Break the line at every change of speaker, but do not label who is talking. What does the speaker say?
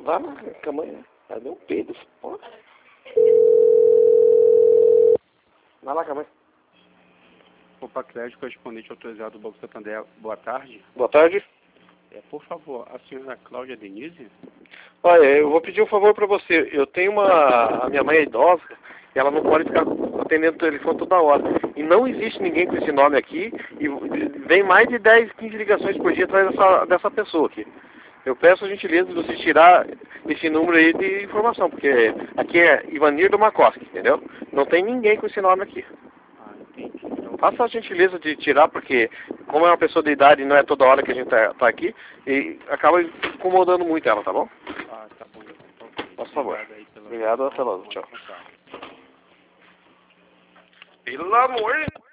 Vai lá, calma aí. Vai dar um peido, porra. Vai lá, calma aí.
Opa, Clédio, correspondente autorizado do Banco Santander. Boa tarde.
Boa tarde.
Por favor, a senhora Cláudia Denise?
Olha, eu vou pedir um favor pra você. Eu tenho a minha mãe é idosa e ela não pode ficar atendendo o telefone toda hora. E não existe ninguém com esse nome aqui e vem mais de 10, 15 ligações por dia atrás dessa pessoa aqui. Eu peço a gentileza de você tirar esse número aí de informação, porque aqui é Ivanir do Makoski, entendeu? Não tem ninguém com esse nome aqui.
Ah, entendi. Então,
Faça a gentileza de tirar, porque como é uma pessoa de idade, não é toda hora que a gente tá aqui, e acaba incomodando muito ela, tá bom?
tá bom. Então,
Por favor.
obrigado aí pela...
Obrigado, até logo. Tchau.
Contato.
Pelo amor